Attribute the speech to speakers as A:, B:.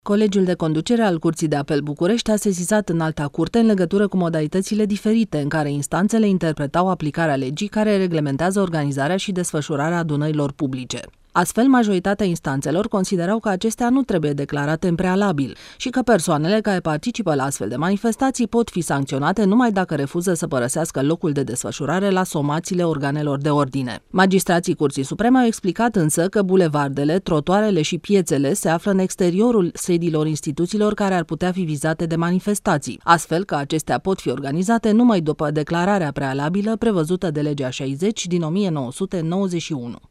A: Colegiul de conducere al Curții de Apel București a sesizat Înalta Curte în legătură cu modalitățile diferite în care instanțele interpretau aplicarea legii care reglementează organizarea și desfășurarea adunărilor publice. Astfel, majoritatea instanțelor considerau că acestea nu trebuie declarate în prealabil și că persoanele care participă la astfel de manifestații pot fi sancționate numai dacă refuză să părăsească locul de desfășurare la somațiile organelor de ordine. Magistrații Curții Supreme au explicat însă că bulevardele, trotuarele și piețele se află în exteriorul sediilor instituțiilor care ar putea fi vizate de manifestații, astfel că acestea pot fi organizate numai după declararea prealabilă prevăzută de legea 60 din 1991.